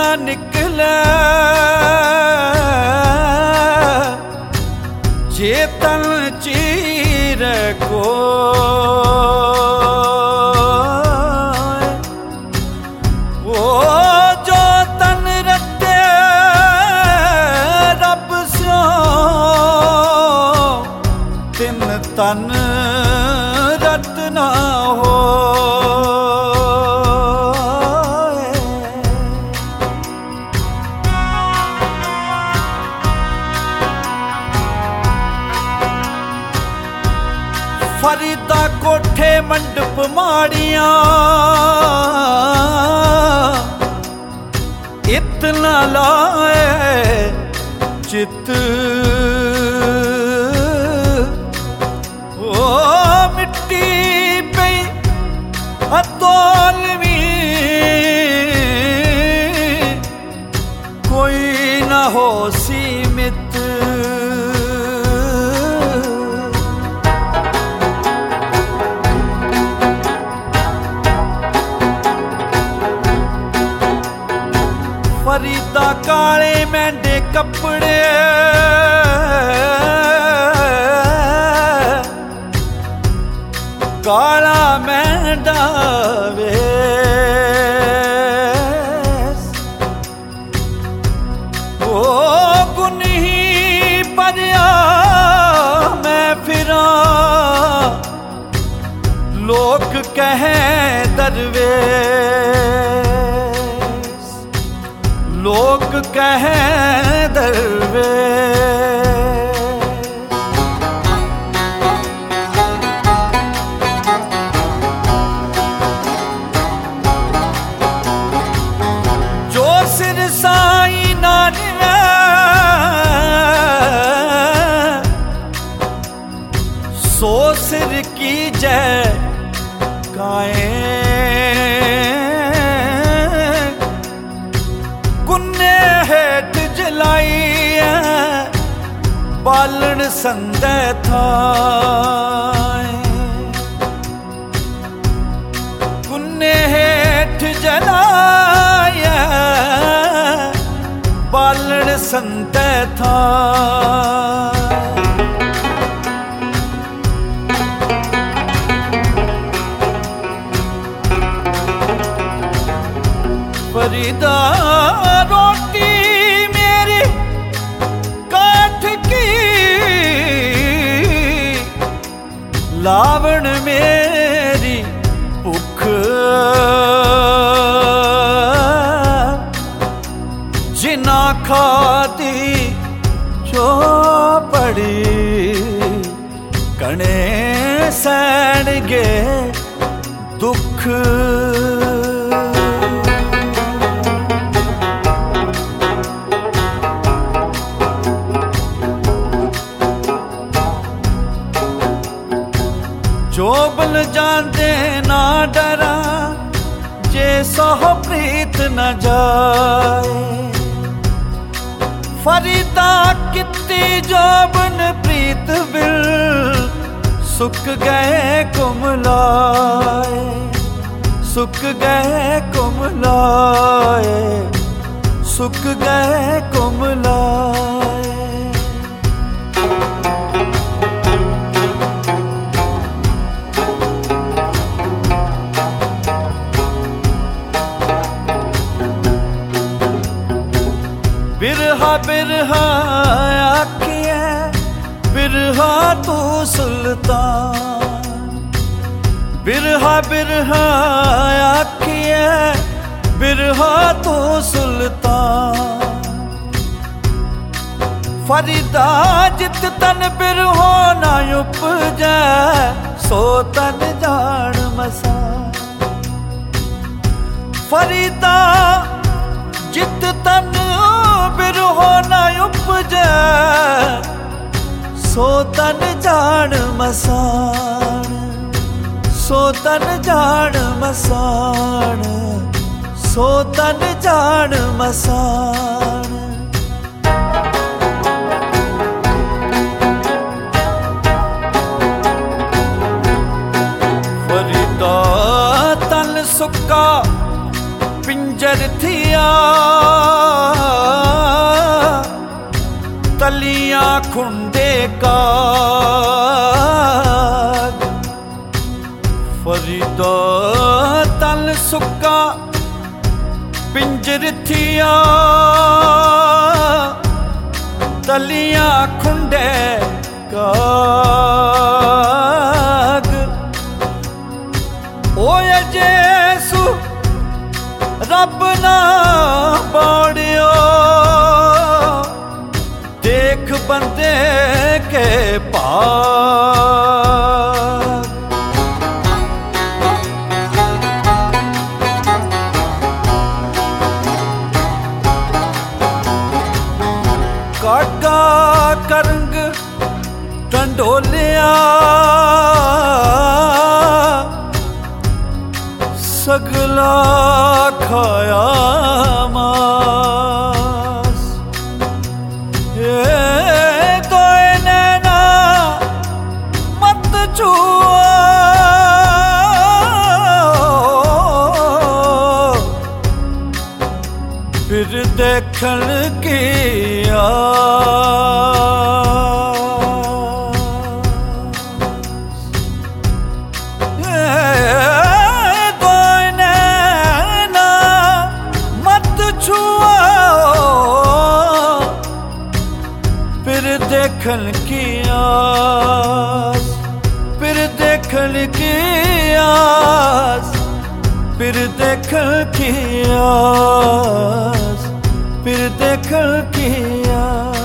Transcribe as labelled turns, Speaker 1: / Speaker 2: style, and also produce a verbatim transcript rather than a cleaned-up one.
Speaker 1: ना निकले चेतन चीर को वो जो तन रते रब स्यो तिन तन रत ना हो। फरीदा कोठे मंडप माड़िया इतना लाए चित ओ मिट्टी पे हतोलवी कोई न हो सीमित। फरीदा काले मैंडे कपड़े काला मैंडा वेस ओ गुनही परिया मैं फिरा लोग कहें दरवेश लोग कहें दरवेश। जो सिर साई नानिवे सो सिर की जय गाए गुन्ने हेठ जलाई बालन संदे था गुन्ने हेठ जलाया बालन संदे था। फरीदा रोटी मेरी काठ की लावण मेरी भुख जिना खाती चौपड़ी कणे सैन गे दुख। जो बल जानते ना डरा जे सह प्रीत न जाए फरीदा कित्ती जोबन प्रीत बिल सुख गए कुमलाए सुख गए कुमलाए सुख गए कुमलाए। बिरहा बिरहा आखिए बिरहा तू सुल्तान बिरहा बिरहा आखिए बिरहा तू सुल्तान। फरीदा जित तन बिरहो ना उपजै सो तन जान मसा। फरीदा जित तन बिरहो ना उपजै सो तन जान मसान सो तन जान मसान सो तन जान मसान। फरीदा तन सुक्का पिंजर थिया खुंडे का फरीदा तन सुक्का पिंजर थिया तलियां खुंडे काग ओए जेसु रब ना बाड़ियो देख बंदे के पाग कागा करंग टंडोलिया सगला खाया मास ये दोए नैना मत छुआ फिर देखन की देखन की आस फिर देखन की आस फिर देखन की आस फिर देखन की आस।